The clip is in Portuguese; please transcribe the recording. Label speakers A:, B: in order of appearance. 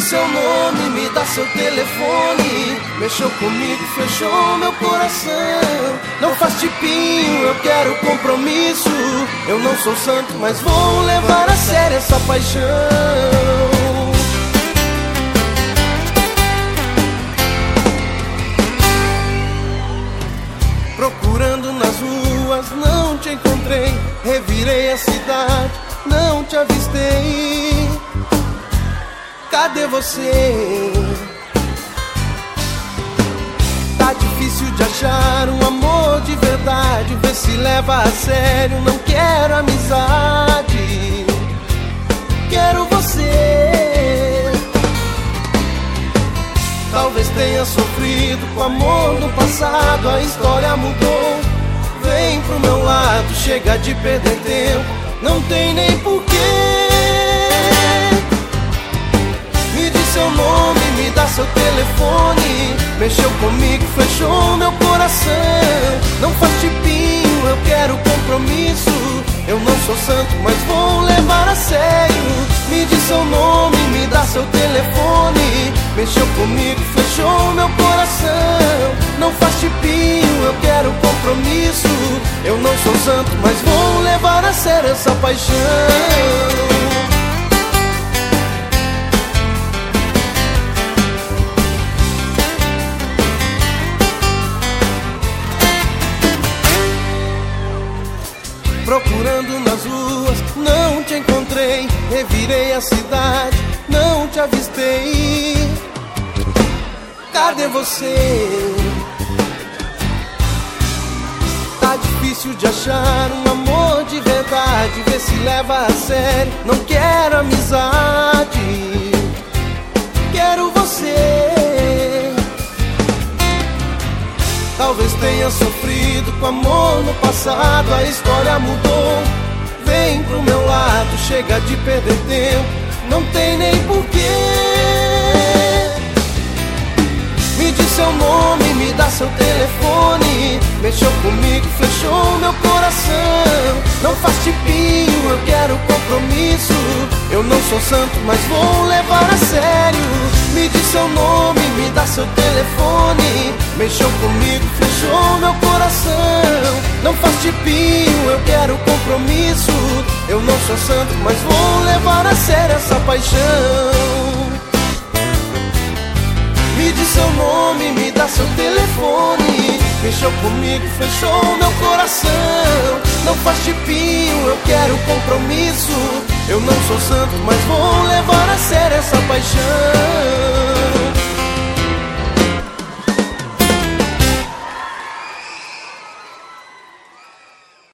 A: seu nome, me dá seu telefone. Mexeu comigo, fechou meu coração. Não faz tipinho, eu quero compromisso. Eu não sou santo, mas vou levar a sério essa paixão. Procurando nas ruas, não te encontrei. Revirei a cidade, não te avistei. Cadê você? Tá difícil de achar um amor de verdade. Vê se leva a sério, não quero amizade. Quero você. Talvez tenha sofrido com amor no passado. A história mudou, vem pro meu lado. Chega de perder tempo, não tem nem porquê. Me diz seu nome, me dá seu telefone. Mexeu comigo, fechou meu coração. Não faz tipinho, eu quero compromisso. Eu não sou santo, mas vou levar a sério. Me diz seu nome, me dá seu telefone. Mexeu comigo, fechou meu coração. Não faz tipinho, eu quero compromisso. Eu não sou santo, mas vou levar a sério essa paixão. Procurando nas ruas, não te encontrei. Revirei a cidade, não te avistei. Cadê você? Tá difícil de achar um amor de verdade. Vê se leva a sério, não quero amizade. Quero você. Talvez tenha sofrido com amor no passado. A história mudou, vem pro meu lado. Chega de perder tempo, não tem nem porquê. Me diz seu nome, me dá seu telefone. Mexeu comigo, fechou meu coração. Não faz tipinho, eu quero compromisso. Eu não sou santo, mas vou levar a sério. Me diz seu nome, me dá seu telefone. Mexeu comigo, fechou meu coração. Não faz tipinho, eu quero compromisso. Eu não sou santo, mas vou levar a sério essa paixão. Me diz seu nome, me dá seu telefone. Mexeu comigo, fechou meu coração. Não faz tipinho, eu quero compromisso. Eu não sou santo, mas vou levar a sério essa paixão.